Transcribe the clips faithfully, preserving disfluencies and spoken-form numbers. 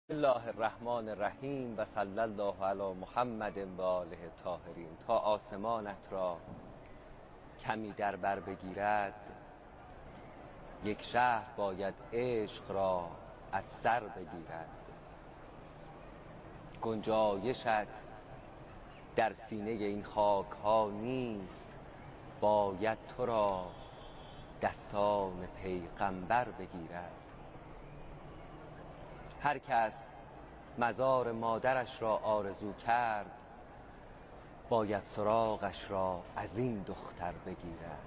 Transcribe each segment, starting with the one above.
الله الرحمن الرحیم و صلی الله علی محمد و آله طاهرین. تا آسمانت را کمی در بر بگیرد، یک شهر باید عشق را از سر بگیرد. گنجایشت در سینه این خاک ها نیست، باید تو را دستان پیغمبر بگیرد. هر کس مزار مادرش را آرزو کرد، باید سراغش را از این دختر بگیرد.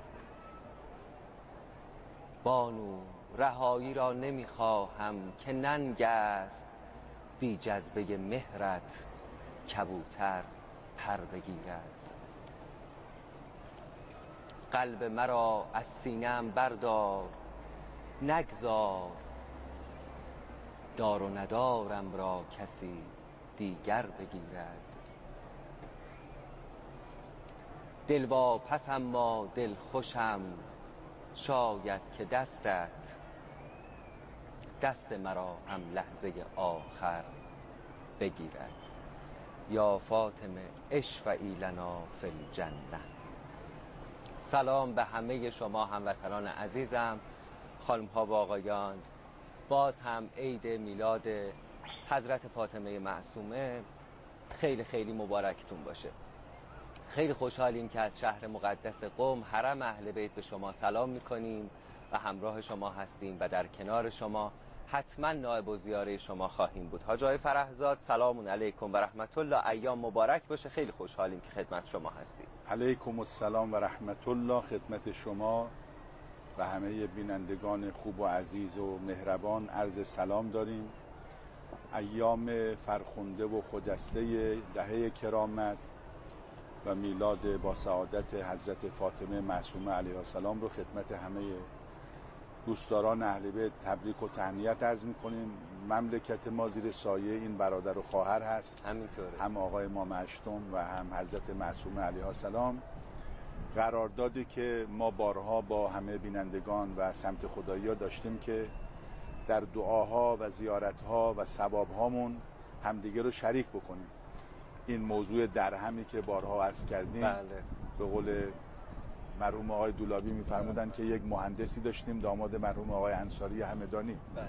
بانو رهایی را نمیخواهم که ننگ است، بی جذبه مهرت کبوتر پر بگیرد. قلب مرا از سینه‌ام بردار، نگذار دار و ندارم را کسی دیگر بگیرد. دل واپس اما دل خوشم، شاید که دستت دست مرا هم لحظه آخر بگیرد. یا فاطمه اشفعی لنا فی الجنه. سلام به همه شما هموطنان عزیزم، خانم ها و آقایان. باز هم عید میلاد حضرت فاطمه معصومه خیلی خیلی مبارکتون باشه. خیلی خوشحالیم که از شهر مقدس قم حرم اهل بیت به شما سلام میکنیم و همراه شما هستیم و در کنار شما حتما نائب و زیاره شما خواهیم بود. حاج آقای فرحزاد سلام علیکم و رحمت الله، ایام مبارک باشه. خیلی خوشحالیم که خدمت شما هستیم. علیکم السلام و رحمت الله خدمت شما و همه بینندگان خوب و عزیز و مهربان عرض سلام داریم. ایام فرخنده و خجسته دهه کرامت و میلاد با سعادت حضرت فاطمه معصومه علیها السلام رو خدمت همه دوستداران اهل بیت تبریک و تهنیت عرض میکنیم. مملکت ما زیر سایه این برادر و خواهر هست، همینطوره، هم آقای امام هشتم و هم حضرت معصومه علیها السلام. قراردادی که ما بارها با همه بینندگان و سمت خدایی ها داشتیم که در دعاها و زیارتها و ثوابهامون همدیگه رو شریک بکنیم. این موضوع درهمی که بارها عرض کردیم، بله. به قول مرحوم آقای دولابی میفرمودن که یک مهندسی داشتیم، داماد مرحوم آقای انصاری همدانی، بله.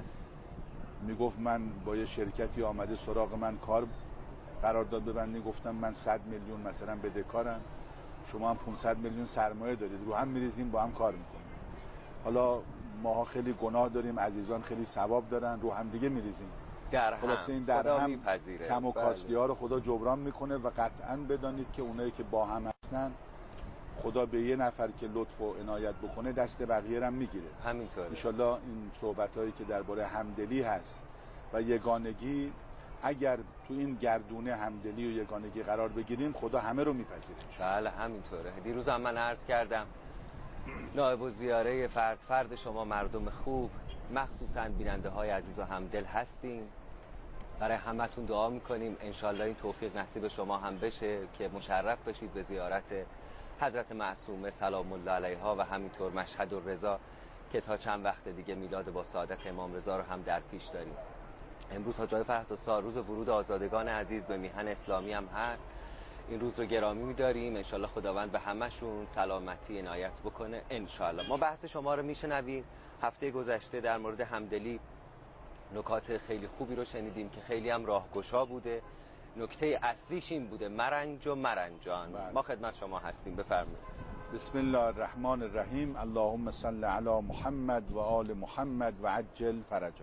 میگفت من با یه شرکتی آمده سراغ من کار قرارداد ببندیم، گفتم من صد میلیون مثلا بدهکارم، شما هم پانصد میلیون سرمایه دارید، رو هم میریزیم با هم کار میکنیم. حالا ماها خیلی گناه داریم، عزیزان خیلی ثواب دارن، رو هم دیگه میریزیم. در هم خلاصه این در هم میپذیره. کم و کاستی ها رو خدا جبران میکنه و قطعا بدانید که اونایی که با هم هستن، خدا به یه نفر که لطف و عنایت بکنه دست بقیه هم میگیره. همینطوره. انشالله این صحبت هایی که درباره همدلی هست و یگانگی، اگر تو این گردونه همدلی و یگانگی قرار بگیریم، خدا همه رو میپذیره. بله همینطوره. دیروز هم من عرض کردم نائب و زیاره فرد فرد شما مردم خوب، مخصوصا بیننده های عزیز و همدل هستیم. برای همتون دعا میکنیم انشالله این توفیق نصیب شما هم بشه که مشرف بشید به زیارت حضرت معصومه سلام الله علیها و همینطور مشهد الرضا که تا چند وقت دیگه میلاد با سعادت امام رضا رو هم در پیش داریم. امروز حاج آقای فرحزاد روز ورود آزادگان عزیز به میهن اسلامی هم هست. این روز رو گرامی می‌داریم. انشالله خداوند به همشون سلامتی عنایت بکنه انشالله. ما بحث شما رو میشنویم. هفته گذشته در مورد همدلی نکات خیلی خوبی رو شنیدیم که خیلی هم راهگشا بوده. نکته اصلیش این بوده مرنج و مرنجان. بله. ما خدمت شما هستیم، بفرمایید. بسم الله الرحمن الرحیم. اللهم صل علی محمد و آل محمد و عجل فرجا.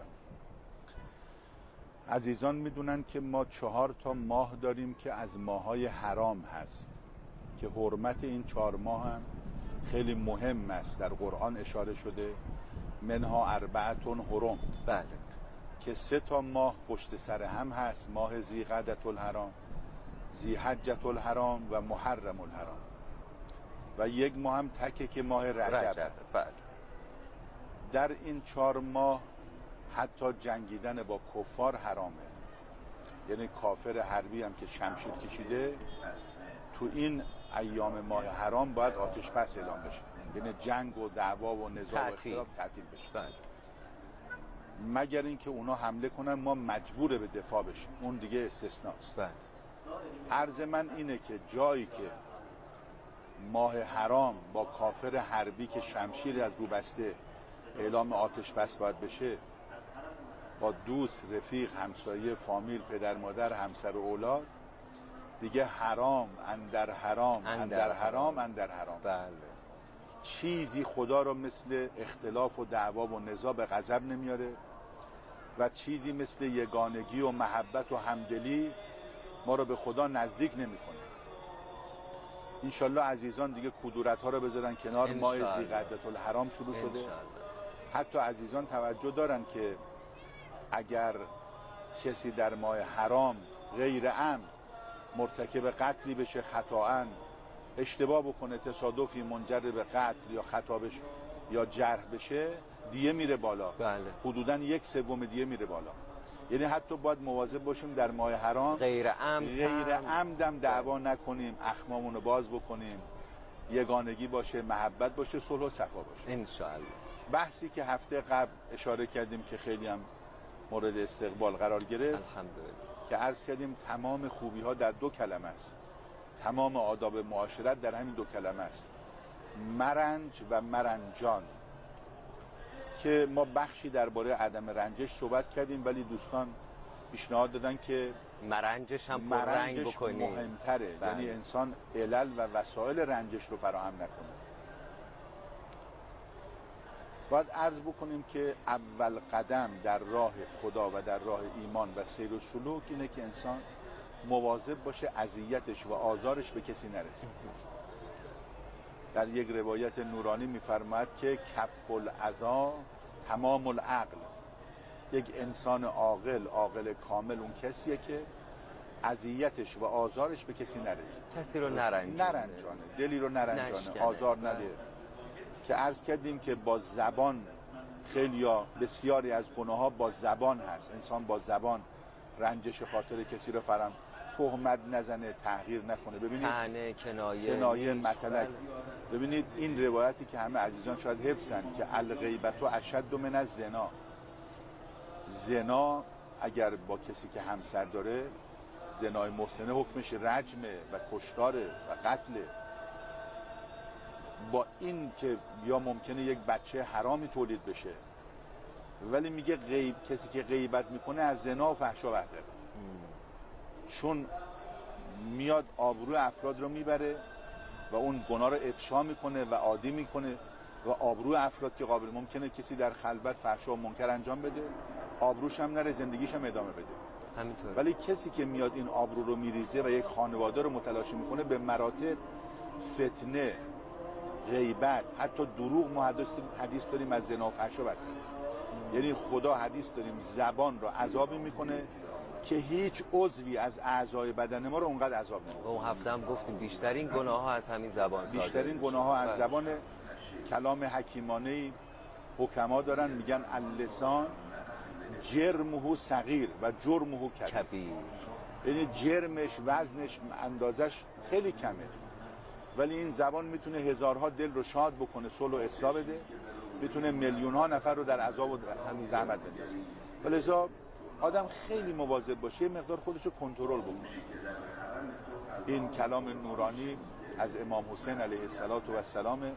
عزیزان میدونن که ما چهار تا ماه داریم که از ماهای حرام هست که حرمت این چهار ماه هم خیلی مهم است. در قرآن اشاره شده منها اربعتون حرم، بله، که سه تا ماه پشت سر هم هست، ماه ذیقعدة الحرام، ذیحجة الحرام و محرم الحرام، و یک ماه هم تکه که ماه رجب, رجب. بله. در این چهار ماه حتی جنگیدن با کفار حرامه. یعنی کافر حربی هم که شمشیر کشیده تو این ایام ماه حرام باید آتش بس اعلام بشه، یعنی جنگ و دعوا و نزاع و اختلاف تعطیل بشه. بله. مگر اینکه اونا حمله کنن ما مجبور به دفاع بشیم، اون دیگه استثناست. بله. عرض من اینه که جایی که ماه حرام با کافر حربی که شمشیر از رو بسته اعلام آتش بس باید بشه، با دوست، رفیق، همسایه، فامیل، پدر، مادر، همسر و اولاد، دیگه حرام اندر حرام اندر حرام اندر حرام. بله. چیزی خدا رو مثل اختلاف و دعوا و نزاع به غضب نمیاره و چیزی مثل یگانگی و محبت و همدلی ما رو به خدا نزدیک نمیکنه. انشالله عزیزان دیگه کدورت ها رو بذارن کنار. ماه ذیقعدة الحرام شروع شده. حتی عزیزان توجه دارن که اگر کسی در ماه حرام غیر عمد مرتکب قتلی بشه، خطااً اشتباه بکنه، تصادفی منجر به قتل یا خطا بشه یا جرح بشه، دیه میره بالا. بله. حدوداً یک سوم دیه میره بالا. یعنی حتی باید مواظب باشیم در ماه حرام غیر عمد غیر عمدم دعوا نکنیم، اخمامون رو باز بکنیم، یگانگی باشه، محبت باشه، صلح و صفا باشه انشاءالله. بحثی که هفته قبل اشاره کردیم که خیلی هم مورد استقبال قرار گرفت، الحمدلله، که عرض کردیم تمام خوبی ها در دو کلمه است، تمام آداب معاشرت در همین دو کلمه است، مرنج و مرنجان، که ما بخشی درباره عدم رنجش صحبت کردیم، ولی دوستان پیشنهاد دادن که مرنجش هم پر رنگ بکنیم، مهمتره. بله. یعنی انسان علل و وسایل رنجش رو فراهم نکنه. باید عرض بکنیم که اول قدم در راه خدا و در راه ایمان و سیر و سلوک اینه که انسان مواظب باشه اذیتش و آزارش به کسی نرسه. در یک روایت نورانی میفرماید که کف الاذی تمام العقل. یک انسان عاقل، عاقل کامل اون کسیه که اذیتش و آزارش به کسی نرسه، کسی رو نرنجانه، نرنجانه، دلی رو نرنجانه، نشکنه. آزار نده. که عرض کردیم که با زبان خیلی یا بسیاری از گناه ها با زبان هست. انسان با زبان رنجش خاطر کسی رو فرام تهمت نزنه، تحقیر نکنه. ببینید طعنه، کنایه، کنایه، مطلق. ببینید این روایتی که همه عزیزان شاید حفظن که الغیبت اشد من الزنا. زنا اگر با کسی که همسر داره، زنای محسنه حکمش رجمه و کشتاره و قتله. با این که یا ممکنه یک بچه حرامی تولید بشه، ولی میگه غیب، کسی که غیبت میکنه از زنا و فحشا بهتره، چون میاد آبروی افراد رو میبره و اون گناه رو افشا میکنه و عادی میکنه و آبروی افراد که قابل ممکنه کسی در خلوت فحشا و منکر انجام بده، آبروش هم نره، زندگیش هم ادامه بده. همینطور. ولی کسی که میاد این آبرو رو میریزه و یک خانواده رو متلاشی میکنه، به مراتب فتنه، غیبت، حتی دروغ. ما حدیث داریم از زنا و فحشا بدتر. یعنی خدا حدیث داریم زبان رو عذابی میکنه که هیچ عضوی از اعضای بدن ما رو اونقدر عذاب نمیکنه. اون هفته هم گفتیم بیشترین گناه ها از همین زبان صادر میشه. بیشترین گناه ها از زبان. کلام حکیمانه حکما دارن میگن اللسان جرمه صغیر و جرمه کبیر. یعنی جرمش، وزنش، اندازش خیلی کمه، ولی این زبان میتونه هزارها دل رو شاد بکنه، صلح و اصلاح بده، میتونه میلیون ها نفر رو در عذاب و زحمت بندازه. ولذا آدم خیلی مواظب باشه، یه مقدار خودش رو کنترل بکنه. این کلام نورانی از امام حسین علیه السلام،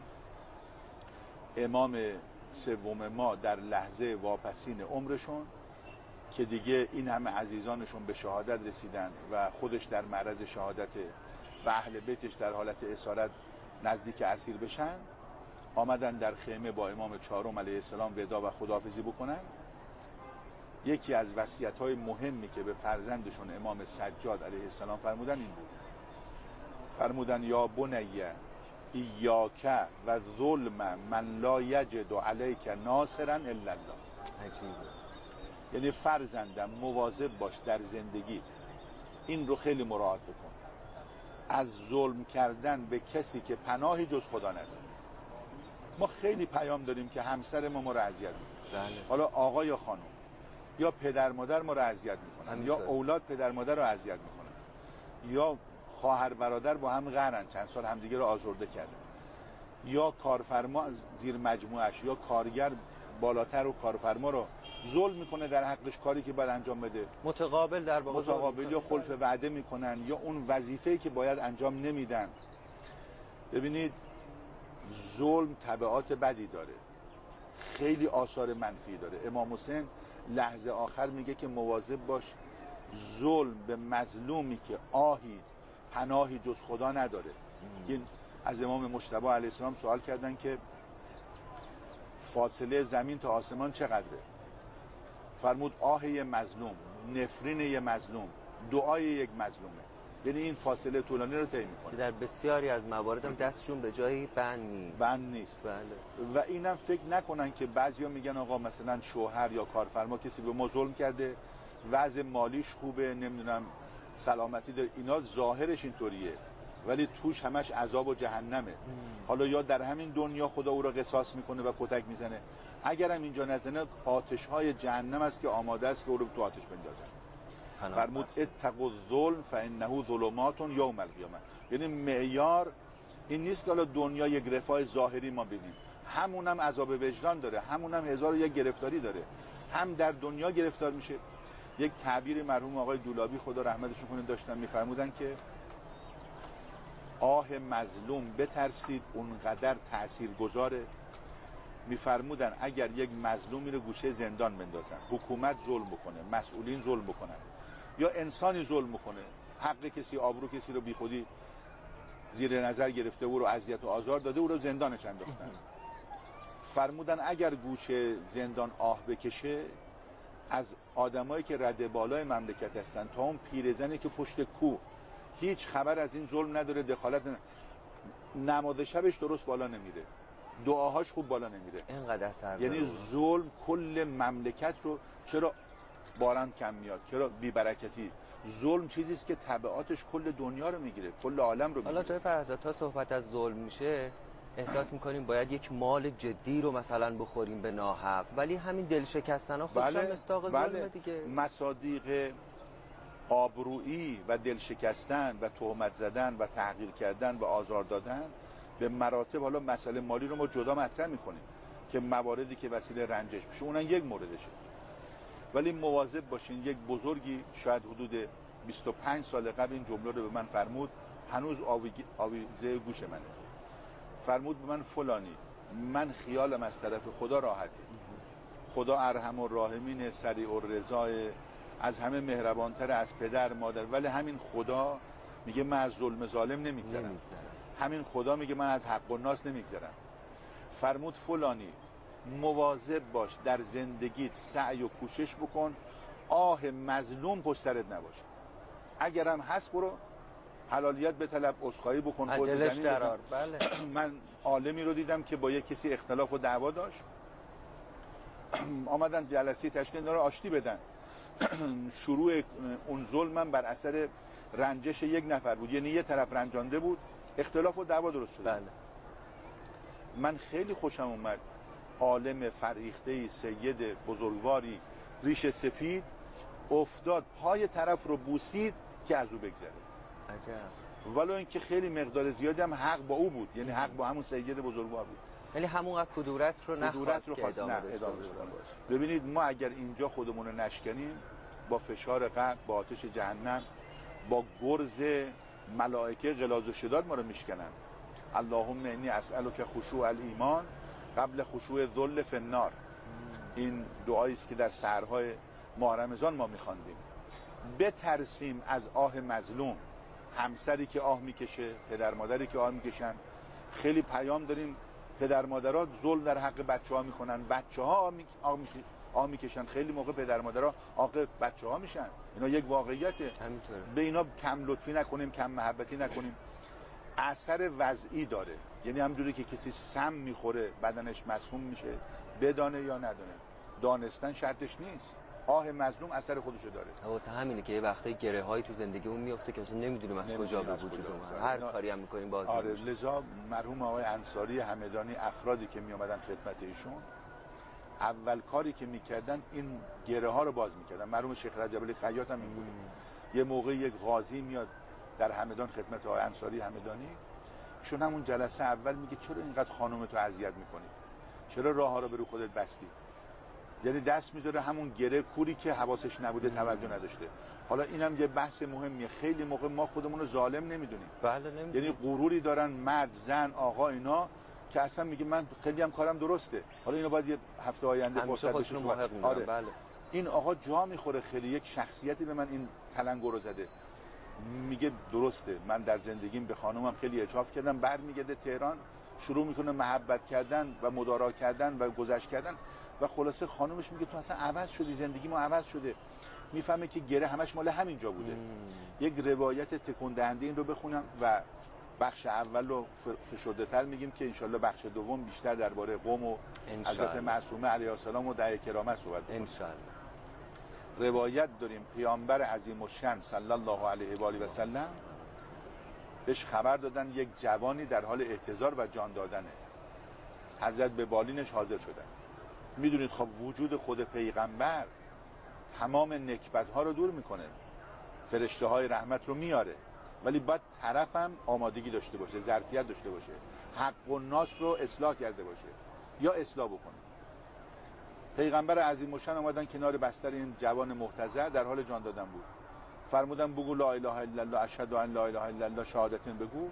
امام سوم ما در لحظه واپسین عمرشون، که دیگه این همه عزیزانشون به شهادت رسیدن و خودش در معرض شهادت و اهل بیتش در حالت اسارت نزدیک اسیر بشن، آمدن در خیمه با امام چهارم علیه السلام ودا و خداحافظی بکنن. یکی از وصیت‌های مهمی که به فرزندشون امام سجاد علیه السلام فرمودن این بود. فرمودن یا بنیه ایاک و ظلم من لا یجد علیک ناصرا الا الله. عجیبه. یعنی فرزندم مواظب باش در زندگی، این رو خیلی مراعات بکن، از ظلم کردن به کسی که پناهی جز خدا نداره. ما خیلی پیام داریم که همسر ما ما رو اذیت میکنه، بله. حالا آقا یا خانم، یا پدر مادر ما رو اذیت میکنن، یا اولاد پدر مادر رو اذیت میکنن، یا خواهر برادر با هم قهرن، چند سال همدیگه رو آزرده کردن، یا کارفرما زیر مجموعش یا کارگر بالاتر و کارفرما رو ظلم میکنه در حقش، کاری که باید انجام بده متقابل در واقع متقابل یا خلف وعده میکنن یا اون وظیفه‌ای که باید انجام نمیدن. ببینید ظلم تبعات بدی داره، خیلی آثار منفی داره. امام حسین لحظه آخر میگه که مواظب باش ظلم به مظلومی که آهی پناهی جز خدا نداره. این از امام مجتبی علیه السلام سوال کردن که فاصله زمین تا آسمان چقدره؟ فرمود آه یه مظلوم، نفرین یه مظلوم، دعای یک مظلومه. یعنی این فاصله طولانی رو طی میکنه. در بسیاری از موارد هم دستشون به جایی بند نیست. بند نیست. بله. و اینم فکر نکنن که بعضیا میگن آقا مثلا شوهر یا کارفرما کسی به ما ظلم کرده، وضع مالیش خوبه، نمیدونم سلامتی داره، اینا ظاهرش اینطوریه ولی توش همش عذاب و جهنمه. ام. حالا یا در همین دنیا خدا او رو قصاص میکنه و کتک میزنه، اگرم اینجا نزنه آتش های جهنم است که آماده است که او رو تو آتش بندازن. فرمود اتقوا الظلم فانه ظلمات یوم القیامه. یعنی معیار این نیست که حالا دنیا یک رفاه ظاهری ما ببینیم، همونم عذاب وجدان داره، همونم هزار و یک گرفتاری داره، هم در دنیا گرفتار میشه. یک تعبیر مرحوم آقای دولابی خدا رحمتشون کنه داشتن، میفرمودن که آه مظلوم بترسید اونقدر تاثیرگذاره. میفرمودن اگر یک مظلومی رو گوشه زندان بندازن، حکومت ظلم بکنه، مسئولین ظلم بکنن یا انسانی ظلم بکنه، حق کسی، آبرو کسی رو بیخودی زیر نظر گرفته او رو اذیت و آزار داده، او رو زندانش انداختن. فرمودن اگر گوشه زندان آه بکشه، از آدمایی که رده بالای مملکت هستن تا اون پیرزنی که پشت کوه هیچ خبر از این ظلم نداره، دخالت نداره، نماز شبش درست بالا نمیره، دعاهاش خوب بالا نمیره. اینقدر اثر یعنی ظلم کل مملکت رو، چرا باران کم میاد، چرا بی‌برکتی، ظلم چیزی است که تبعاتش کل دنیا رو میگیره، کل عالم رو میگیره. حالا جای فرض تا صحبت از ظلم میشه احساس میکنیم باید یک مال جدی رو مثلا بخوریم به ناحق، ولی همین دل شکستن ها خودش هم بله، مصداق بله. ظلمه دیگه. مصادیق آبرویی و دل شکستن و تهمت زدن و تحقیر کردن و آزار دادن به مراتب، حالا مسئله مالی رو ما جدا مطرح میکنیم که مواردی که وسیله رنجش میشه اونن یک موردشه، ولی مواظب باشین. یک بزرگی شاید حدود بیست و پنج سال قبل این جمله رو به من فرمود، هنوز آویزه گوش منه. فرمود به من فلانی، من خیالم از طرف خدا راحته، خدا ارحم الراحمین سریع الرضا، از همه مهربانتر از پدر مادر، ولی همین خدا میگه من از ظلم ظالم نمیگذرم، همین خدا میگه من از حق الناس نمیگذرم. فرمود فلانی مواظب باش در زندگیت سعی و کوشش بکن آه مظلوم پشت سرت نباشه، اگرم هست برو حلالیت به طلب، عذرخواهی بکن، خودت زمین بزن. بله. من عالمی رو دیدم که با یک کسی اختلاف و دعوا داشت، آمدن جلسه تشکیل داره آشتی بدن. شروع اون ظلمم بر اثر رنجش یک نفر بود، یعنی یه طرف رنجانده بود، اختلاف و دعوا درست شد. بله. من خیلی خوشم اومد، عالم فریخته سید بزرگواری ریش سفید افتاد پای طرف رو بوسید که از او بگذره. عجب. ولو اینکه خیلی مقدار زیادی هم حق با او بود، یعنی حق با همون سید بزرگوار بود، یعنی همون کدورت رو نخواست رو که ادامه, نه ادامه کنه. ببینید ما اگر اینجا خودمون رو نشکنیم با فشار قبر، با آتش جهنم، با گرز ملائکه غلاظ و شداد ما رو میشکنن. اللهم انی اسألک خشوع الایمان قبل خشوع الذل فی النار. این دعایی است که در سحرهای ماه رمضان ما میخواندیم. بترسیم از آه مظلوم، همسری که آه میکشه، پدر مادری که آه میکشن. خیلی پیام داریم پدر مادرها ظلم در حق بچه‌ها میکنن، بچه‌ها آه آه میکشن، خیلی موقع پدر مادرها عاقب بچه‌ها میشن. اینا یک واقعیته. همینطوره. به اینا کم لطفی نکنیم، کم محبتی نکنیم. اثر وضعی داره، یعنی همونجوری که کسی سم میخوره بدنش مسموم میشه، بدانه یا ندانه، دانستن شرطش نیست. آه مظلوم اثر خودشو داره. واسه همینه که یه وقته گره هایی تو زندگیمون میفته که اصلا نمیدونیم از کجا به وجود اومده، هر کاری هم میکنیم باز آره نمیشه. لذا مرحوم آقای انصاری همدانی افرادی که میومدن خدمت ایشون اول کاری که میکردن این گره ها رو باز میکردن. مرحوم شیخ رجب علی خیاط هم این بوده. یه موقع یک قاضی میاد در همدان خدمت آقای انصاری همدانی، چون همون جلسه اول میگه چرا اینقدر خانومتو اذیت میکنی، چرا راه ها رو به رو خودت بستی، یعنی دست میذاره همون گره کوری که حواسش نبوده توجه نداشته. حالا اینم یه بحث مهمیه. خیلی موقع ما خودمون رو ظالم نمیدونیم. بله نمیدونیم. یعنی غروری دارن مرد، زن، آقا اینا که اصلا میگه من خیلی هم کارم درسته. حالا اینو باید یه هفته آینده فرصت بشه. آره. بله. این آقا جا میخوره خیلی. یک شخصیتی به من این تلنگر رو زده، میگه درسته من در زندگیم به خانومم خیلی اجحاف کردم، برمیگرده تهران شروع میکنه محبت کردن و مدارا کردن و گذشت کردن و خلاصه خانومش میگه تو اصلا عوض شدی، زندگی ما عوض شده. میفهمه که گره همش مال همینجا بوده. مم. یک روایت تکون دهنده این رو بخونم و بخش اول رو فشرده تر میگیم که انشالله بخش دوم بیشتر درباره قوم و حضرت معصومه علیه السلام و دعای کرامت صحبت کنیم. انشالله. روایت داریم پیامبر عظیم الشأن صلی الله علیه و آله و سلم بهش خبر دادن یک جوانی در حال احتضار و جان دادنه. حضرت به بالینش حاضر شدن. میدونید خب وجود خود پیغمبر تمام نکبت ها رو دور میکنه، فرشته های رحمت رو میاره، ولی باید طرف هم آمادگی داشته باشه، ظرفیت داشته باشه، حق و ناس رو اصلاح کرده باشه یا اصلاح بکنه. پیغمبر عظیم الشأن اومدن کنار بستر این جوان محتضر در حال جان دادن بود. فرمودن بگو لا اله الا الله اشهد ان لا اله الا الله شهادتین بگو.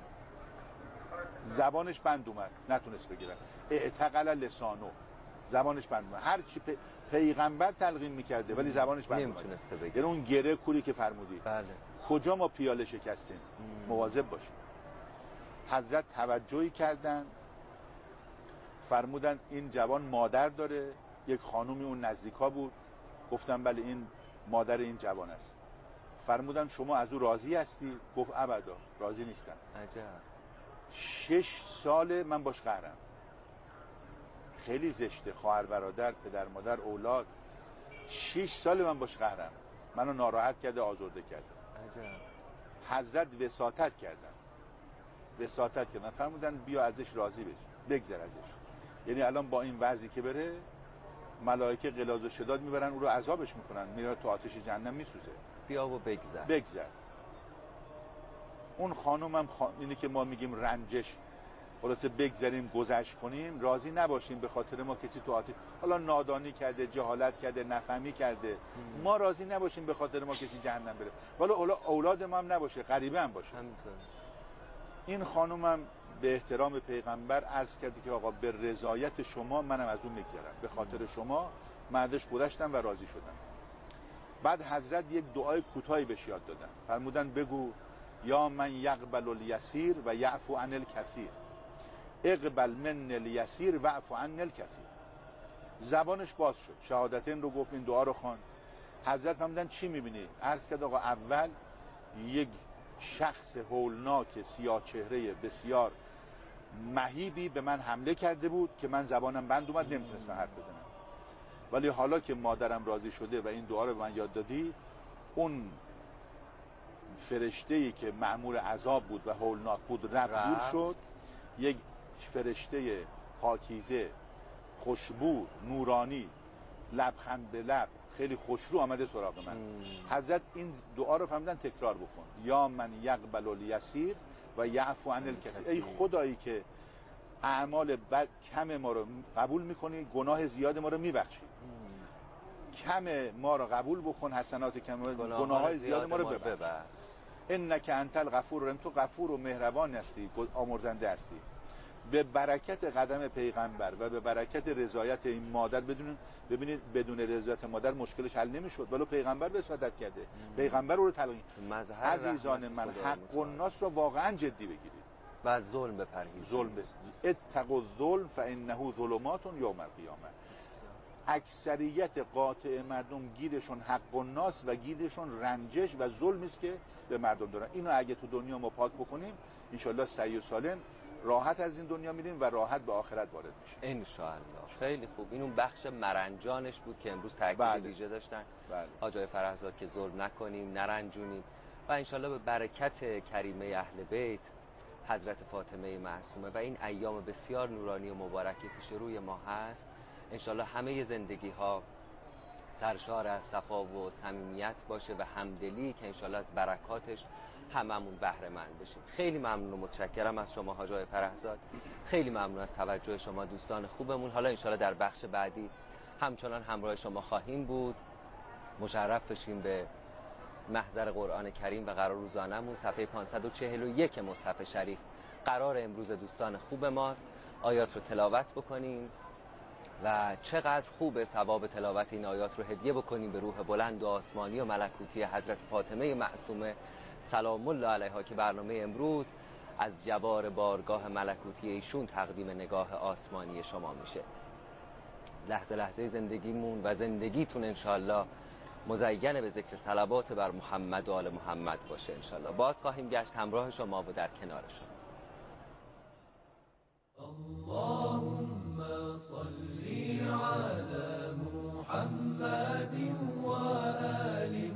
زبانش بند اومد، نتونست بگیره. اعتقل لسانو، زبانش بند اومد. هر چی پی... پیغمبر تلقین میکرده ولی زبانش بند اومد. یعنی اون گره کوری که فرمودی. بله. کجا ما پیاله شکستیم؟ مواظب باشیم. حضرت توجهی کردن، فرمودن این جوان مادر داره. یک خانومی اون نزدیکا بود، گفتن بله این مادر این جوان است. فرمودن شما از او راضی هستی؟ گفت ابدا راضی نیستم. عجب. شش سال من باش قهرم. خیلی زشته، خواهر برادر، پدر مادر، اولاد. شش سال من باش قهرم، منو ناراحت کرده، آزرده کرده. عجب. حضرت وساطت کردن وساطت کردن فرمودن بیا ازش راضی بشی، بگذر ازش. یعنی الان با این وضعی که بره ملائکه غلاظ و شداد میبرن او رو عذابش میکنن، میره تو آتش جهنم میسوزه. بیا و بگذر. بگذر. اون خانم هم خان... اینی که ما میگیم رنجش، خلاصه بگذریم گذشت کنیم، راضی نباشیم به خاطر ما کسی تو آتش، حالا نادانی کرده، جهالت کرده، نفهمی کرده، م. ما راضی نباشیم به خاطر ما کسی جهنم بره، ولی اولاد ما هم نباشه، غریبه هم باشه. همینطور. این خانم هم به احترام پیغمبر عرض کرده که آقا به رضایت شما منم از اون میگذرم، به خاطر شما مردش گذشتم و راضی شدم. بعد حضرت یک دعای کوتاهی بهش یاد دادن، فرمودن بگو یا من یقبل الیسیر و یعفو عن الکثیر، اقبل من الیسیر و اعفو عن الکثیر. زبانش باز شد، شهادتین رو گفت، این دعا رو خواند. حضرت فرمودن چی میبینی؟ عرض کرد آقا اول یک شخص هولناک سیاه چهره بسیار مهیبی به من حمله کرده بود که من زبانم بند اومد، نمیتونستم حرف بزنم، ولی حالا که مادرم راضی شده و این دعا رو به من یاد دادی، اون فرشته‌ای که مأمور عذاب بود و هولناک بود رفت دور شد. یک فرشته پاکیزه، خوشبو، نورانی، لبخند به لب، خیلی خوشرو آمده سراغ من. مم. حضرت این دعا رو فرمودن تکرار بکن، یا من یقبل الیسیر و یعفو عن الکثیر. ای خدایی که اعمال بد کم ما رو قبول میکنی، گناه زیاد ما رو میبخشی، کم ما رو قبول بکن، حسنات کم، گناه های زیاد ما رو ببخش. انک انت الغفور، تو غفور و مهربان هستی، آمرزنده هستی. به برکت قدم پیغمبر و به برکت رضایت این مادر، بدون ببینید بدون رضایت مادر مشکلش حل نمیشد، ولی پیغمبر وساطت کرده، مم. پیغمبر رو تلقین. عزیزان من حق و ناس رو واقعا جدی بگیرید و از ظلم بپرهیزید. ظلم ب... اتقوا الظلم فانه ظلمات یوم القیامه. اکثریت قاطع مردم گیرشون حق و ناس و گیرشون رنجش و ظلمی است که به مردم دارن. اینو اگه تو دنیا ما پاک بکنیم ان شاء الله سعی و سالم راحت از این دنیا میریم و راحت به آخرت وارد میشیم ان شاء الله. خیلی خوب. این اون بخش مرنجانش بود که امروز تاکید بله. ویژه داشتن بله. حاجای فرهزاد که ظلم نکنیم، نرنجونیم و ان شاء الله به برکت کریمه اهل بیت حضرت فاطمه معصومه و این ایام بسیار نورانی و مبارکی پیش روی ما هست، ان شاء الله همه زندگی ها سرشار از صفا و صمیمیت باشه و همدلی که ان شاء الله از برکاتش هممون بهره مند بشیم. خیلی ممنون و متشکرم از شما حاجای فرهزاد، خیلی ممنون از توجه شما دوستان خوبمون. حالا ان شاء الله در بخش بعدی همچنان همراه شما خواهیم بود. مشرف بشیم به محضر قرآن کریم و قرار روزانمون صفحه پانصد و چهل و یک مصحف شریف. قرار امروز دوستان خوب ماست آیات رو تلاوت بکنیم و چقدر خوب ثواب تلاوت این آیات رو هدیه بکنیم به روح بلند و آسمانی و ملکوتی حضرت فاطمه معصومه سلام الله علیها که برنامه امروز از جوار بارگاه ملکوتی ایشون تقدیم نگاه آسمانی شما میشه. لحظه لحظه زندگیمون و زندگیتون انشالله مزین به ذکر صلوات بر محمد و آل محمد باشه انشالله. باز خواهیم گشت همراه شما و در کنار شما. اللهم صل على محمد وآل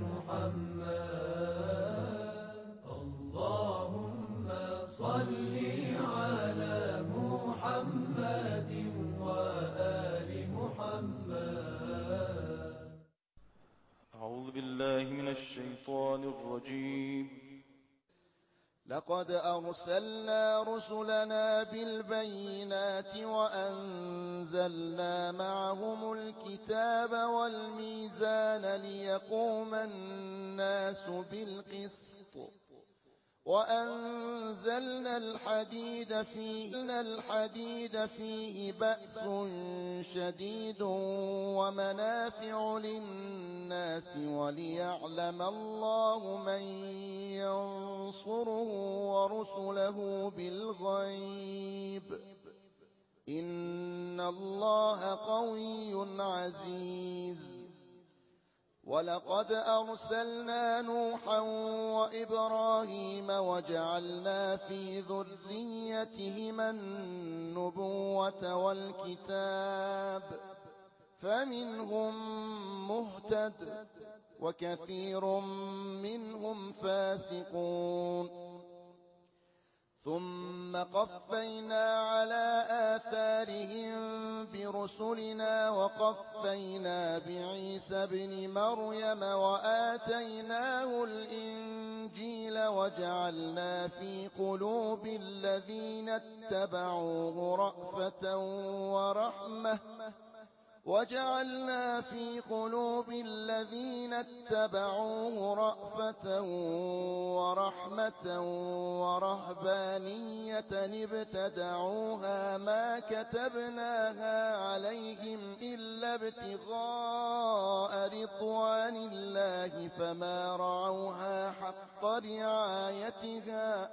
محمد. اللهم صل على محمد وآل محمد. أعوذ بالله من الشيطان الرجيم. لقد أرسلنا رسلنا بالبينات وأنزلنا معهم الكتاب والميزان ليقوم الناس بالقسط وأنزلنا الحديد فيه الحديد فيه بأس شديد ومنافع للناس وليعلم الله من ينصره ورسله بالغيب إن الله قوي عزيز. ولقد أرسلنا نوحا وإبراهيم وجعلنا في ذريتهما النبوة والكتاب فمنهم مهتد وكثير منهم فاسقون. ثم قفينا على آثارهم برسلنا وقفينا بعيسى ابن مريم وآتيناه الإنجيل وجعلنا في قلوب الذين اتبعوه رأفة ورحمة وجعلنا في قلوب الذين اتبعوه رأفة ورحمة ورهبانية ابتدعوها ما كتبناها عليهم إلا ابتغاء رضوان الله فما رعوها حق رعايتها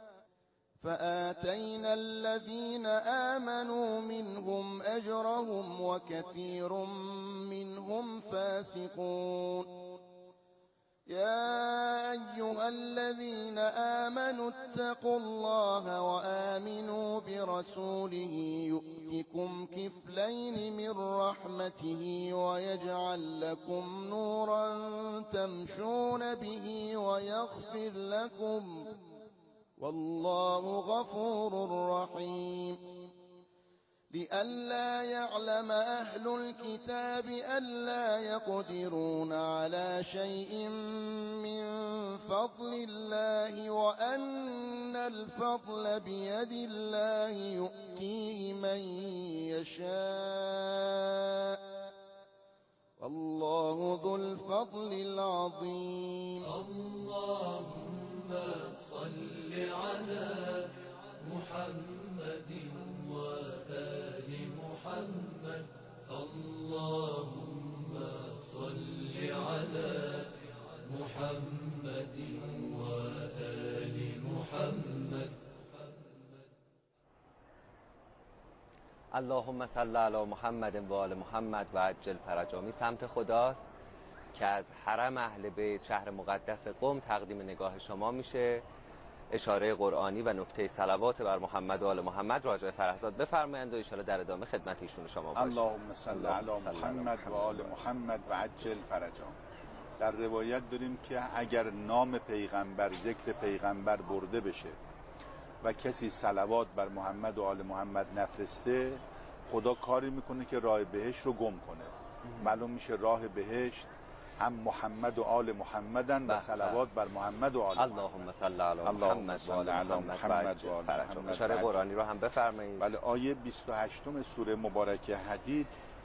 فآتينا الذين آمنوا منهم أجرهم وكثير منهم فاسقون. يا أيها الذين آمنوا اتقوا الله وآمنوا برسوله يؤتكم كفلين من رحمته ويجعل لكم نورا تمشون به ويغفر لكم والله غفور رحيم. لئلا يعلم أهل الكتاب ألا يقدرون على شيء من فضل الله وأن الفضل بيد الله يؤتيه من يشاء والله ذو الفضل العظيم. اللهم صل على محمد وآل محمد. اللهم صل على محمد وآل محمد. اللهم صل علی محمد و آل محمد و عجل فرجامی سمت خداست که از حرم اهل بیت شهر مقدس قم تقدیم نگاه شما میشه. اشاره قرآنی و نکته صلوات بر محمد و آل محمد راجع فرهزاد بفرمایند و ان شاءالله در ادامه خدمت ایشون شما باشیم. اللهم صل علی محمد و آل محمد و عجل فرجهم. در روایت داریم که اگر نام پیغمبر ذکر پیغمبر برده بشه و کسی صلوات بر محمد و آل محمد نفرسته خدا کاری میکنه که راه بهشت رو گم کنه. معلوم میشه راه بهشت هم محمد و آل محمدن و صلوات بر محمد و آل محمد. اللهم صل علی محمد و آل محمد و عجل. اشاره قرآنی رو هم بفرمایید. بله، آیه بیست و هشت سوره مبارکه حدید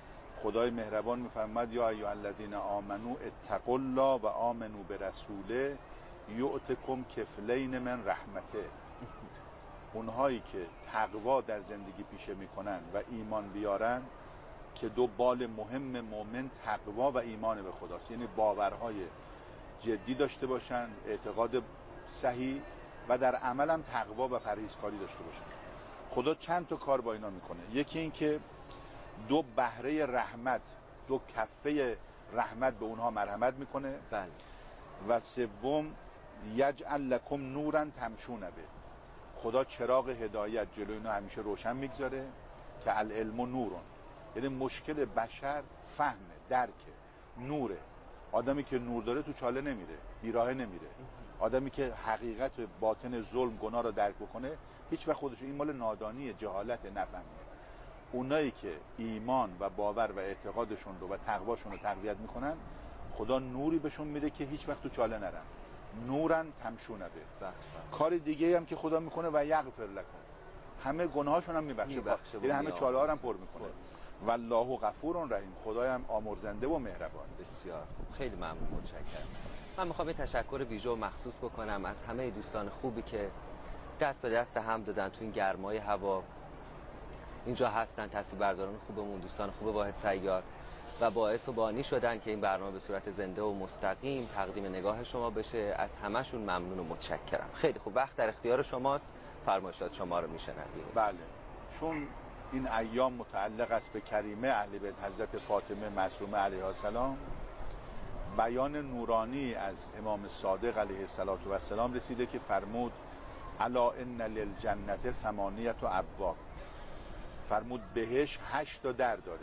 خدای مهربان میفرماد یا ایها الذین آمنو اتقوا الله و آمنو برسوله یؤتکم کفلین من رحمته. اونهایی که تقوا در زندگی پیشه میکنن و ایمان بیارن، که دو بال مهم مؤمن تقوا و ایمان به خداست، یعنی باورهای جدی داشته باشن، اعتقاد صحیح و در عمل هم تقوا و پرهیزکاری داشته باشن. خدا چند تا کار با اینا میکنه. یکی این که دو بحره رحمت، دو کفه رحمت به اونها مرحمت میکنه. بله. و سوم یجعل لکم نورا تمشون به، خدا چراغ هدایت جلوی اینا همیشه روشن میگذاره که العلم نورون، یعنی مشکل بشر فهمه، درکه، نوره. آدمی که نور داره تو چاله نمیره، بیراهه نمیره. آدمی که حقیقت باطن ظلم گناه رو درک بکنه هیچ وقت خودش، این مال نادانیه، جهالت، نفهمیه. اونایی که ایمان و باور و اعتقادشون رو و تقواشون رو تقویت میکنن، خدا نوری بهشون میده که هیچ وقت تو چاله نرن. نورن تمشونه به. کار دیگه هم که خدا میکنه و یغفر لکم، همه گناهاشون هم میبخشه، یعنی همه چاله ها هم پر میکنه. والله غفور رحیم، خدای هم آمرزنده و مهربان. بسیار خوب، خیلی ممنون، متشکرم. من میخوام یه تشکر ویژه و مخصوص بکنم از همه دوستان خوبی که دست به دست هم دادن تو این گرمای هوا اینجا هستن، تصویربرداران خوبمون، دوستان خوب واحد سیار، و باعث و بانی شدن که این برنامه به صورت زنده و مستقیم تقدیم نگاه شما بشه. از همشون ممنون و متشکرم. خیلی خوب، وقت در اختیار شماست، فرمایشات شما رو میشنویم. بله، چون این ایام متعلق است به کریمه اهل بیت حضرت فاطمه معصومه علیها السلام، بیان نورانی از امام صادق علیه السلام رسیده که فرمود الا ان للجنة ثمانیة ابواب، فرمود بهشت هشت تا در داره،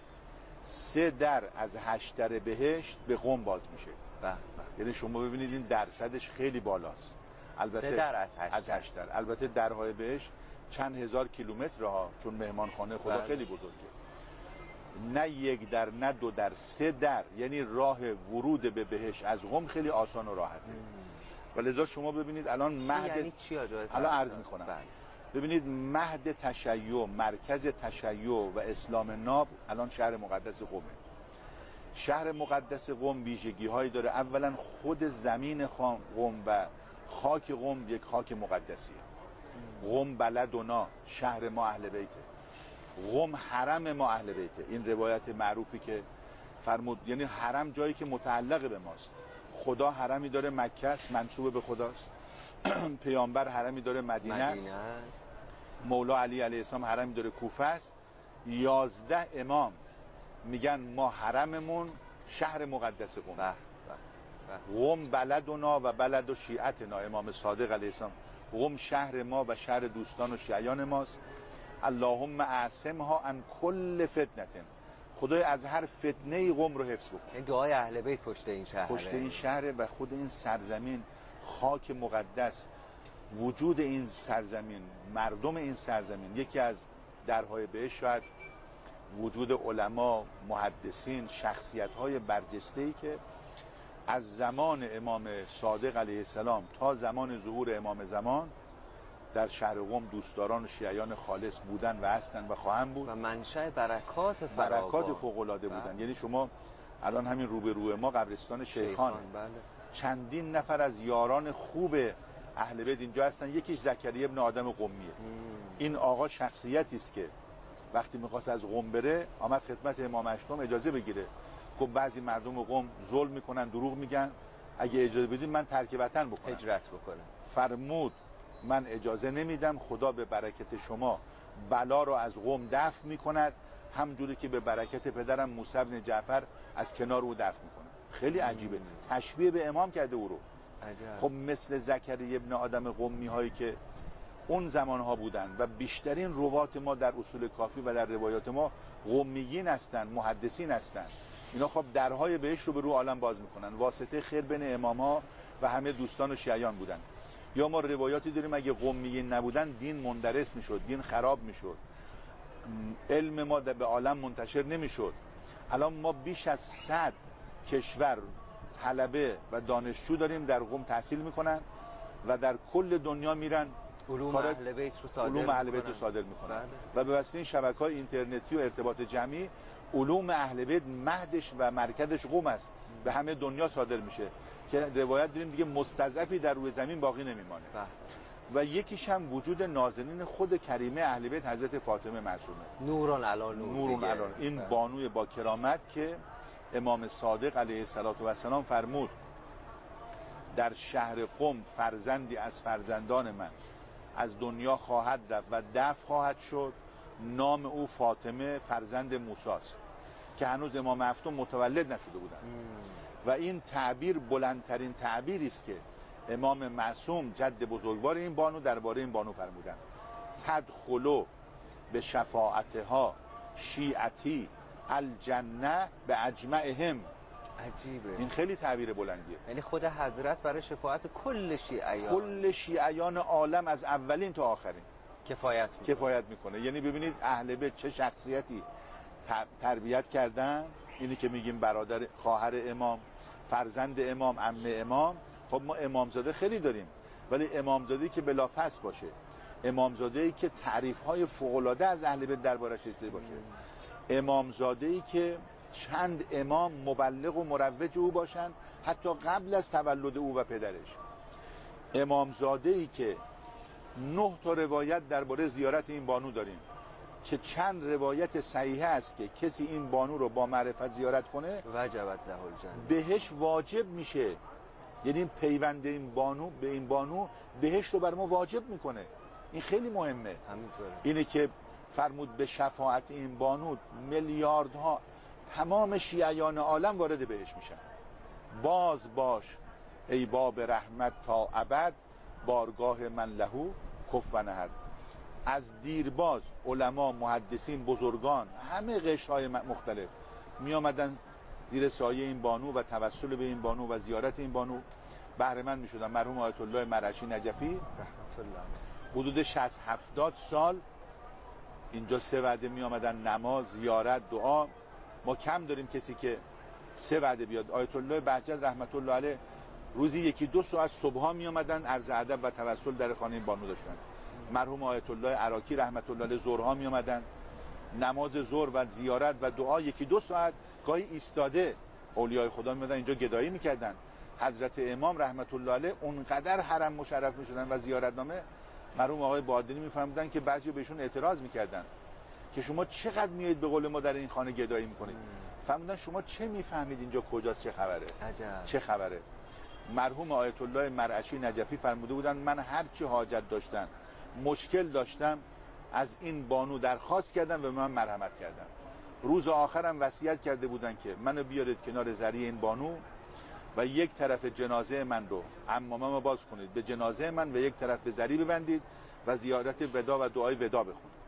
سه در از هشت در بهشت به قم باز میشه. یعنی شما ببینید این درصدش خیلی بالاست. البته سه در از هشت, از هشت در. البته درهای بهشت چند هزار کیلومتر ها، چون مهمانخانه خدا بله. خیلی بزرگه. نه یک در، نه دو در، سه در، یعنی راه ورود به بهشت از قم خیلی آسان و راحته. و لذا شما ببینید الان مهد، یعنی چی آجای الان عرض میکنم. بله. ببینید مهد تشیع، مرکز تشیع و اسلام ناب الان شهر مقدس قمه. شهر مقدس قم ویژگی هایی داره. اولا خود زمین قم و خاک قم یک خاک مقدسیه. قم بلدنا، شهر ما اهل بیته. قم حرم ما اهل بیته. این روایت معروفی که فرمود، یعنی حرم جایی که متعلق به ماست. خدا حرمی داره مکه است، منسوب به خداست. پیامبر حرمی داره مدینه است. مولا علی علیه السلام حرمی داره کوفه است. یازده امام میگن ما حرممون شهر مقدس قم. قم بلدنا و بلد و شیعتنا، امام صادق علیه السلام. قم شهر ما و شهر دوستان و شیعان ماست. اللهم اعصمها عن کل فتنه، خدای از هر فتنه قم رو حفظ بکن. این دعای اهل بیت پشت این شهر، پشت این شهر و خود این سرزمین، خاک مقدس، وجود این سرزمین، مردم این سرزمین. یکی از درهای بهشت شاید وجود علما، محدثین، شخصیت‌های برجسته‌ای که از زمان امام صادق علیه السلام تا زمان ظهور امام زمان در شهر قم دوستداران و شیعیان خالص بودن و هستن و خواهند بود، و منشأ برکات فراوان، برکات فوق‌العاده بودن. یعنی شما الان همین روبروی ما قبرستان شیخان، بله. چندین نفر از یاران خوب اهل بیت اینجا هستن. یکیش زکریا ابن آدم قمیه. این آقا شخصیتی است که وقتی میخواست از قم بره آمد خدمت امام هشتم اجازه بگیره. گفت بعضی مردم قم ظلم میکنن، دروغ میگن، اگه اجازه بدید من ترک وطن بکنم، هجرت بکنم. فرمود من اجازه نمیدم، خدا به برکت شما بلا رو از قم دفع میکند، همجوری که به برکت پدرم موسی بن جعفر از کنار او دفع میکنه. خیلی عجیبه، تشبیه به امام کرده او رو. عجب. خب مثل زکریا ابن آدم قمی هایی که اون زمان ها بودن و بیشترین روات ما در اصول کافی و در روایات ما قمیین هستن، محدثین هستن. اینا خب درهای بهشت رو به رو عالم باز میکنن، واسطه خیر بین امام ها و همه دوستان و شیعیان بودن. یا ما روایاتی داریم اگه قمیین نبودن دین مندرس میشد، دین خراب میشد، علم ما به عالم منتشر نمیشد. الان ما بیش از صد کشور طلبه و دانشجو داریم در قم تحصیل میکنن و در کل دنیا میرن علوم اهل بیت رو صادر علوم اهل بیت میکنن. رو صادر میکنن. بله. و به واسطه این شبکه‌های اینترنتی و ارتباط جمعی علوم اهل بیت مهدش و مرکزش قم است، به همه دنیا صادر میشه که روایت داریم دیگه مستضعفی در روی زمین باقی نمیمانه. و یکیش هم وجود نازنین خود کریمه اهل بیت حضرت فاطمه معصومه، نوران علی نور، نوران علی نور. این بله. بانوی با کرامت که امام صادق علیه السلام فرمود در شهر قم فرزندی از فرزندان من از دنیا خواهد رفت و دفن خواهد شد، نام او فاطمه فرزند موسی است، که هنوز امام هفتم متولد نشده بودند. و این تعبیر بلندترین تعبیری است که امام معصوم جد بزرگوار این بانو درباره این بانو فرمودند: تدخلوا به شفاعتها شیعتی الجنه به اجمعهم. عجیبه، این خیلی تعبیر بلندیه. یعنی خود حضرت برای شفاعت کل شیعیان کل شیعیان عالم از اولین تا آخرین کفایت میکنه. کفایت میکنه. یعنی ببینید اهل بیت چه شخصیتی تربیت کردن. اینی که میگیم برادر، خواهر امام، فرزند امام، عمه امام. خب ما امامزاده خیلی داریم، ولی امامزاده‌ای که بلافاصل باشه، امامزاده‌ای که تعریف‌های فوق‌العاده از اهل بیت دربارش داشته باشه، امامزاده‌ای که چند امام مبلغ و مروج او باشن حتی قبل از تولد او و پدرش، امامزاده‌ای که نه تا روایت درباره زیارت این بانو داریم که چند روایت صحیحه است که کسی این بانو رو با معرفت زیارت کنه وجبت له الجنه، بهش واجب میشه. یعنی پیوند این بانو به این بانو بهش رو بر ما واجب میکنه. این خیلی مهمه. همینطوره. اینه که فرمود به شفاعت این بانو میلیاردها تمام شیعیان عالم وارد بهش میشن. باز باش ای باب رحمت تا ابد، بارگاه من لهو کف و نهد. از دیرباز علما، محدثین، بزرگان، همه قشرهای مختلف می آمدن زیر سایه این بانو و توسل به این بانو و زیارت این بانو بهره مند می شدن. مرحوم آیت الله مرعشی نجفی رحمت الله حدود شصت هفتاد سال اینجا سه وعده می آمدن، نماز، زیارت، دعا. ما کم داریم کسی که سه وعده بیاد. آیت الله بهجت رحمت الله علیه روزی یکی دو ساعت صبحا می آمدن عرض ادب و توسل در خانه این بانو داشتن. مرحوم آیت الله عراقی رحمت الله علیه ظهرها می آمدن، نماز ظهر و زیارت و دعا یکی دو ساعت، گاهی ایستاده اولیای خدا می اومدن اینجا گدایی میکردن. حضرت امام رحمت الله علیه اونقدر حرم مشرف میشدن و زیارتنامه. مرحوم آقای بادینی میفرمودن که بعضی بهشون اعتراض میکردن که شما چقدر میایید به قول ما در این خانه گدایی میکنید. فرمودن شما چه میفهمید اینجا کجاست، چه خبره، عجب. چه خبره. مرحوم آیت الله مرعشی نجفی فرموده بودن من هر چی حاجت داشتم، مشکل داشتم، از این بانو درخواست کردم و به من مرحمت کردم. روز آخرم وصیت کرده بودن که منو بیارید کنار زری این بانو و یک طرف جنازه من رو عمامم باز کنید به جنازه من و یک طرف به زری ببندید و زیارت ودا و دعای ودا بخونید.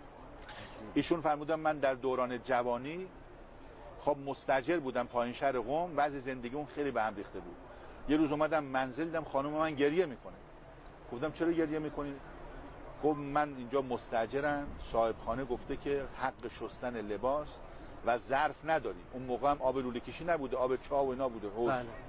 ایشون فرمودن من در دوران جوانی خب مستاجر بودم پایین شهر قم، وضع زندگیمون خیلی به هم ریخته بود. یه روز اومدم منزل دیدم خانم من گریه میکنه. گفتم چرا گریه میکنی؟ گفت من اینجا مستاجرم، صاحب خانه گفته که حق شستن لباس و ظرف نداری. اون موقع هم آب لوله کشی نبوده، آب چاه و اینا بوده، حوض. بله.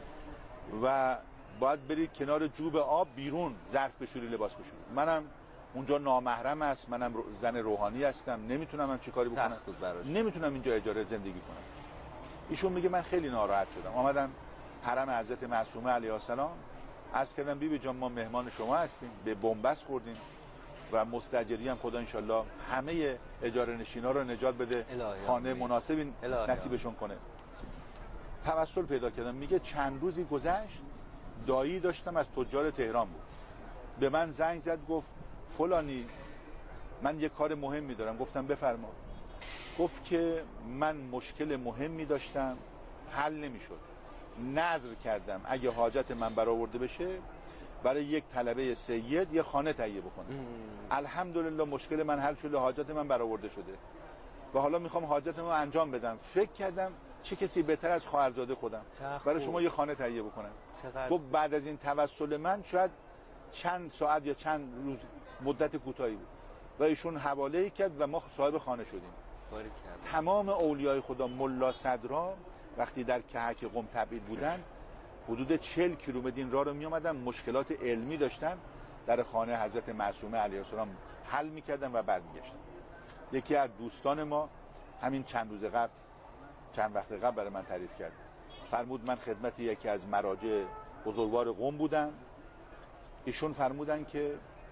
و باید بری کنار جوب آب بیرون ظرف بشوری، لباس بشوری. منم اونجا نامحرم است، منم زن روحانی هستم، نمیتونم هم چی کاری بکنم، نمیتونم اینجا اجاره زندگی کنم. ایشون میگه من خیلی ناراحت شدم، آمدم حرم حضرت معصومه علیه السلام، عرض کردم بیبی جان ما مهمان شما هستیم، به بنبست خوردیم و مستاجری هم خدا انشالله همه اجاره نشینا رو نجات بده، خانه مناسبی نصیبشون کنه. توسل پیدا کردم. میگه چند روزی گذشت، دایی داشتم از تجار تهران بود، به من زنگ زد گفت فلانی من یه کار مهمی دارم. گفتم بفرما. گفت که من مشکل مهمی داشتم حل نمیشد، نذر کردم اگه حاجت من برآورده بشه برای یک طلبه سید یه خانه تهیه بکنه. الحمدلله مشکل من حل شده، حاجت من برآورده شده و حالا میخوام حاجت من انجام بدم. فکر کردم چه کسی بهتر از خواهرزاده خودم برای شما یه خانه تهیه بکنم. گفت بعد از این توسل من شاید چند ساعت یا چند روز مدت کوتاهی بود و ایشون حواله کرد و ما صاحب خانه شدیم. تمام اولیای خدا ملا صدرا وقتی در کهک قم تبعید بودن حدود چهل کیلومتر این راه رو می اومدن، مشکلات علمی داشتن، در خانه حضرت معصومه علیه السلام حل میکردن و برمیگشتن. یکی از دوستان ما همین چند روز قبل چند وقت قبل برای من تعریف کرد. فرمود من خدمت یکی از مراجع بزرگوار قم بودم، ایشون فرمودن که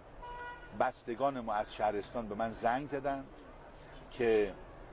بستگان ما از شهرستان به من زنگ زدن که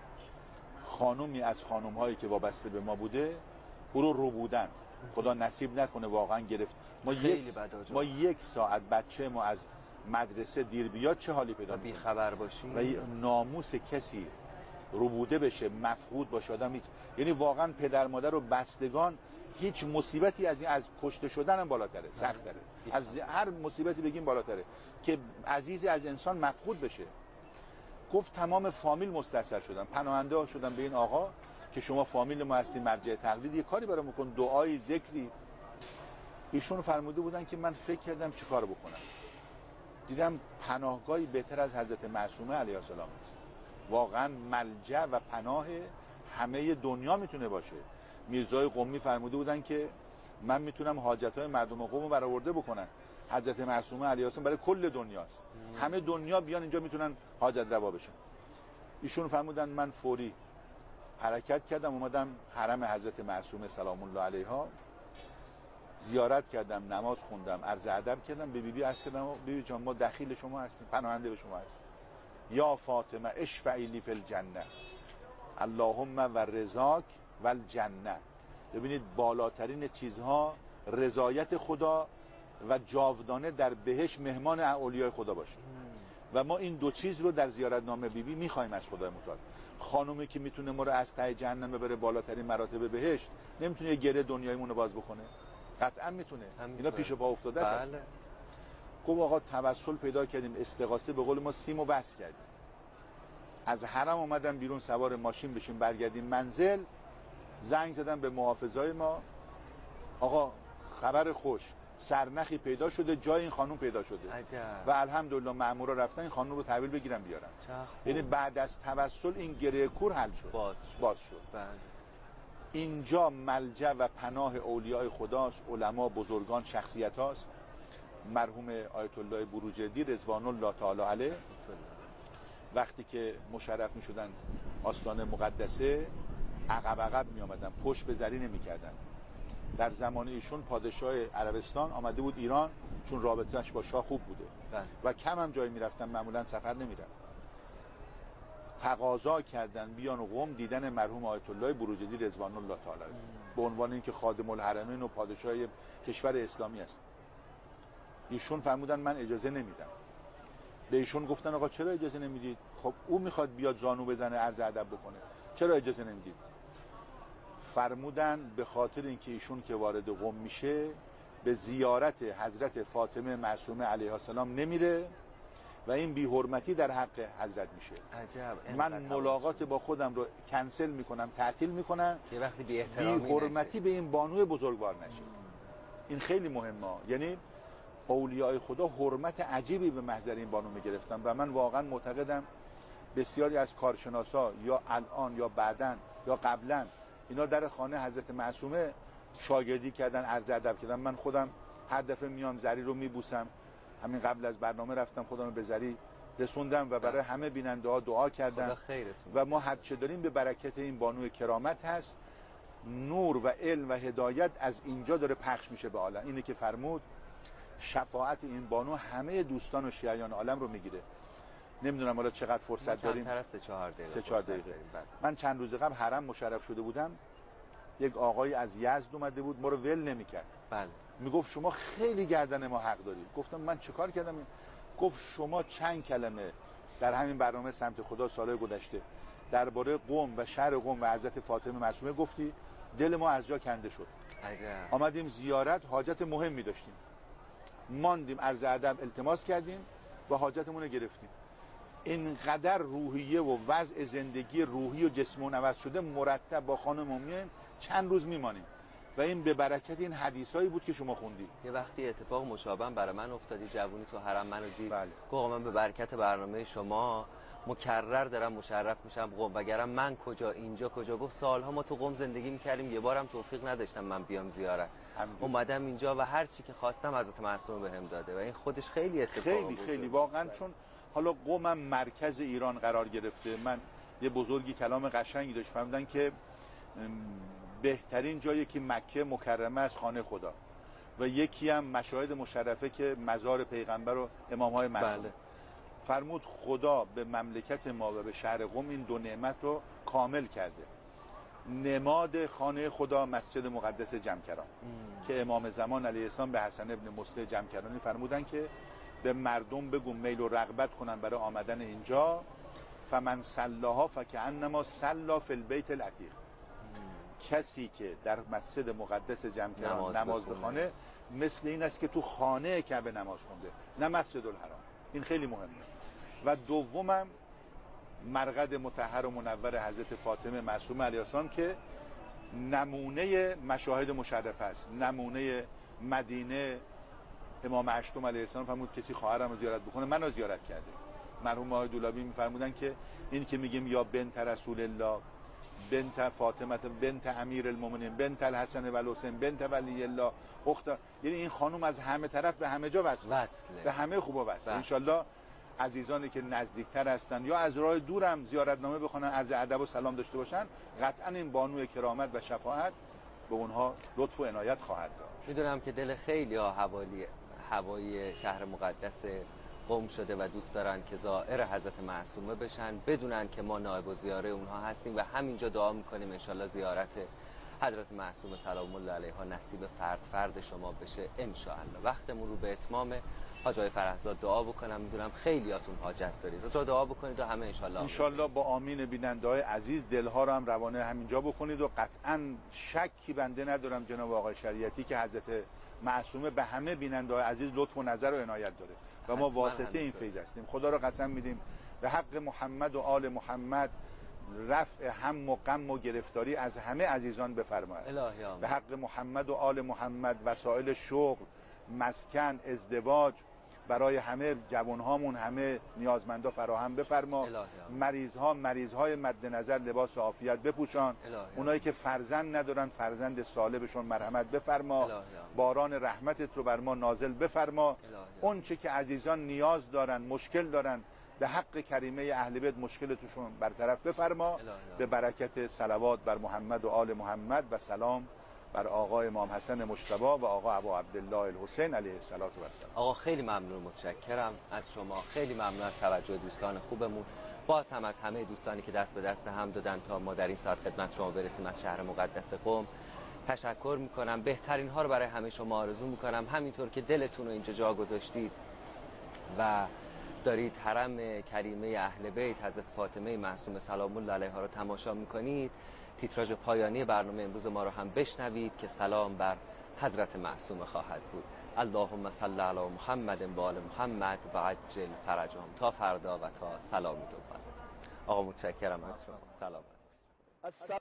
خانومی از خانوم‌هایی که وابسته به ما بوده او رو رو بودن، خدا نصیب نکنه واقعا گرفت. ما یک ما یک ساعت بچه ما از مدرسه دیر بیاد چه حالی پیدا بی خبر باشیم و ناموس کسی رو بوده بشه، مفقود باشه آدم هیچ، یعنی واقعا پدر مادر و بستگان هیچ مصیبتی از این از کشته شدن هم بالاتره، سخت‌تره، از هر مصیبتی بگیم بالاتره که عزیزی از انسان مفقود بشه. گفت تمام فامیل مستاثر شدن، پناهنده شدن به این آقا که شما فامیل ما هستی، مرجع تقلید، یه کاری برام بکن، دعایی، ذکری. ایشون فرموده بودن که من فکر کردم چیکار بکنم، دیدم پناهگاهی بهتر از حضرت معصومه علیه السلام است. واقعا ملجأ و پناه همه دنیا میتونه باشه. میرزای قمی فرموده بودن که من میتونم حاجتهای مردم قم رو برآورده بکنم، حضرت معصومه علیه السلام برای کل دنیاست، همه دنیا بیان اینجا میتونن حاجت روا بشن. ایشون فرمودن من فوری حرکت کردم، اومدم حرم حضرت معصومه سلام الله علیها، زیارت کردم، نماز خوندم، عرض ادب کردم، به بیبی عرض کردم بیبی جان ما دخیل شما هستیم، پناهنده به شما هستیم، یا فاطمه اشفعی لی فی الجنه اللهم و رضاک و الجنه. ببینید بالاترین چیزها رضایت خدا و جاودانه در بهشت مهمان اولیای خدا باشه و ما این دو چیز رو در زیارتنامه بیبی میخوایم از خدای متعال. خانومی که میتونه ما رو از ته جهنم ببره بالاترین مراتب بهشت، نمیتونه یه گره دنیایمون رو باز بکنه؟ قطعا میتونه. اینا پیش پا افتاده است. بله. گفت آقا توسل پیدا کردیم، استغاثه به قول ما سیمو بس کردیم، از حرم اومدم بیرون سوار ماشین بشیم برگردیم منزل، زنگ زدم به محافظای ما، آقا خبر خوش، سرنخی پیدا شده، جای این خانم پیدا شده. عجب. و الحمدلله مامورا رفتن این خانم رو تحویل بگیرن بیارن. یعنی بعد از توسل این گره کور حل شد، باز شد, باز شد. بله. اینجا ملجأ و پناه اولیاء خداست، علما، بزرگان، شخصیت هاست. مرحوم آیت الله بروجردی رضوان الله تعالی علیه وقتی که مشرف می شدن آستان مقدسه، عقب عقب می آمدن، پشت به زری نمی کردن. در زمان ایشون پادشاه عربستان آمده بود ایران، چون رابطهش با شاه خوب بوده بله. و کم هم جایی می رفتن، معمولا سفر نمی رفتن. تقاضا کردن بیان قم دیدن مرحوم آیت الله بروجردی رضوان الله تعالی علیه به عنوان اینکه خادم الحرمین و پادشاه کشور اسلامی است. ایشون فرمودن من اجازه نمیدم. به ایشون گفتن آقا چرا اجازه نمیدید؟ خب او میخواد بیاد زانو بزنه عرض ادب بکنه، چرا اجازه نمیدید؟ فرمودن به خاطر اینکه ایشون که وارد قم میشه به زیارت حضرت فاطمه معصومه علیها السلام نمیره و این بی حرمتی در حق حضرت میشه. عجب. من ملاقات با خودم رو کنسل میکنم، تعطیل میکنم، یه وقتی بی احترامی بی حرمتی به این بانوی بزرگوار نشه. این خیلی مهمه. یعنی اولیاء خدا حرمت عجیبی به محضر این بانو میگرفتن و من واقعا معتقدم بسیاری از کارشناسا یا الان یا بعدن یا قبلا اینا در خانه حضرت معصومه شاگردی کردن، عرض ادب کردن. من خودم هر دفعه میام زری رو میبوسم، همین قبل از برنامه رفتم خودم رو به زری رسوندم و برای همه بیننده ها دعا کردم و ما هر چه داریم به برکت این بانوی کرامت هست. نور و علم و هدایت از اینجا داره پخش میشه به عالم. اینه که فرمود شفاعت این بانو همه دوستان و شیعیان عالم رو میگیره. نمیدونم حالا چقدر فرصت داریم. سه چهار دقیقه. سه چهار دقیقه. من چند روز قبل حرم مشرف شده بودم، یک آقای از یزد اومده بود، ما رو ول نمیکرد. بله. میگفت شما خیلی گردن ما حق داری. گفتم من چه کار کردم؟ گفت شما چند کلمه در همین برنامه سمت خدا سالهای گذشته درباره قم و شهر قم و حضرت فاطمه معصومه گفتی، دل ما از جا کنده شد. عجب. آمدیم زیارت، حاجت مهمی داشتیم، ماندیم، عرض ادب التماس کردیم و حاجتمون رو گرفتیم. اینقدر روحیه و وضع زندگی روحی و جسمون عوض شده، مرتب با خانم امیه چند روز میمانیم و این به برکت این حدیثایی بود که شما خوندید. یه وقتی اتفاق مشابه برای من افتادی، جوونی تو حرم منو دید. بله. گفتم من به برکت برنامه شما مکرر دارم مشرف میشم قم، وگرنه من کجا اینجا کجا. گفت سالها ما تو قم زندگی میکردیم، یه بارم توفیق نداشتم من بیام زیارت، اومدم اینجا و هر چی که خواستم حضرت معصومه بهم داده و این خودش خیلی اتفاق خیلی خیلی واقعا. چون حالا قم هم مرکز ایران قرار گرفته، من یه بزرگی کلام قشنگی داشت، فرمودن که بهترین جایی که مکه مکرمه از خانه خدا و یکی هم مشاهد مشرفه که مزار پیغمبر و امامهای معصوم. بله. فرمود خدا به مملکت ما و به شهر قم این دو نعمت رو کامل کرده. نماد خانه خدا مسجد مقدس جمکران ام. که امام زمان علیه السلام به حسن ابن مصلح جمکرانی فرمودن که به مردم بگو میل و رغبت کنن برای آمدن اینجا، فمن صلاها فکأنما صلی فی البیت العتیق. کسی که در مسجد مقدس جمکران نماز, نماز بخونه مثل این است که تو خانه کعبه نماز خونده، نه مسجد الحرام. این خیلی مهمه. و دومم مرقد مطهر و منور حضرت فاطمه معصومه علیها السلام که نمونه مشاهد مشرفه است. نمونه مدینه، امام هشتم علیه السلام فرمود کسی خواهرم رو زیارت بکنه منو زیارت کرده. مرحوم آقای دولابی میفرمودن که این که میگیم یا بنت رسول الله، بنت فاطمه، بنت امیر المؤمنین، بنت الحسن و الحسین، بنت ولی الله، اخت، یعنی این خانم از همه طرف به همه جا وصله، به همه خوبا وصله. ان شاءالله عزیزانی که نزدیکتر هستن یا از راه دورم زیارتنامه بخونن، عرض ادب و سلام داشته باشن، قطعا این بانوی کرامت و شفاعت به اونها لطف و عنایت خواهد داشت. میدونم که دل خیلی ها حوالی هوای شهر مقدس قم شده و دوست دارن که زائر حضرت معصومه بشن، بدونن که ما نائب الزیاره اونها هستیم و همینجا دعا میکنیم انشالله زیارت حضرت معصومه سلام الله علیها نصیب فرد فرد شما بشه انشالله. وقتمون رو به اتمامه. حاج آقای فرهزاد دعا بکنم، میدونم خیلیاتون حاجت دارید، رو دعا بکنید و همه انشالله انشالله با آمین بیننده‌های عزیز دلها رو هم روانه همینجا بکنید و قطعا شکی بنده ندارم جناب آقای شریعتی که حضرت معصومه به همه بیننده‌های عزیز لطف و نظر و عنایت داره و ما واسطه این فیض هستیم. خدا رو قسم میدیم به حق محمد و آل محمد رفع هم و غم و گرفتاری از همه عزیزان بفرماید. به حق محمد و آل محمد وسایل شغل، مسکن، ازدواج برای همه جوانهامون، همه نیازمندا فراهم بفرما. مریضها مریضهای مد نظر لباس عافیت بپوشان. اونایی که فرزند ندارن فرزند صالح بهشون مرحمت بفرما. باران رحمتت رو بر ما نازل بفرما. اون چه که عزیزان نیاز دارن، مشکل دارن، به حق کریمه اهل بیت مشکلتشون برطرف بفرما. به برکت صلوات بر محمد و آل محمد و سلام بر آقا امام حسن مجتبی و آقا ابو عبدالله الحسین علیه السلام. آقا خیلی ممنون، متشکرم از شما، خیلی ممنون از توجه دوستان خوبمون. باز هم از همه دوستانی که دست به دست هم دادن تا ما در این ساعت خدمت شما برسیم از شهر مقدس قم تشکر میکنم. بهترین ها رو برای همه شما آرزو میکنم. همینطور که دلتون رو اینجا جا گذاشتید و دارید حرم کریمه اهل بیت حضرت فاطمه معصومه سلام الله علیها رو تماشا میکنید، تیتراژ پایانی برنامه امروز ما رو هم بشنوید که سلام بر حضرت معصومه خواهد بود. اللهم صل علی محمد و آل محمد و عجل فرجهم. تا فردا و تا سلامی دوباره. آقا متشکرم از شما. سلام.